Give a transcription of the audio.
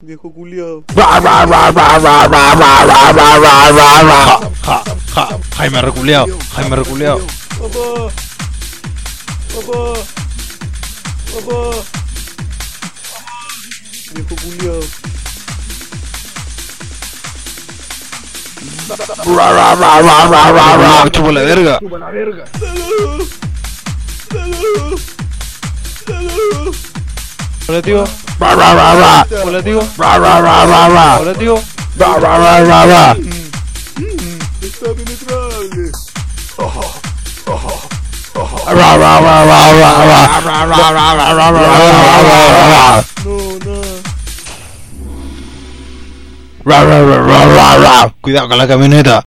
Viejo culiao. Jaime reculeado, Jaime reculeado. Papá. Papá. Papá. Viejo culiao. Chupa la verga. Salud. Salud. Salud. Hola tío. Hola tío. Hola tío. Está penetrable. No, nada. Cuidado con la camioneta.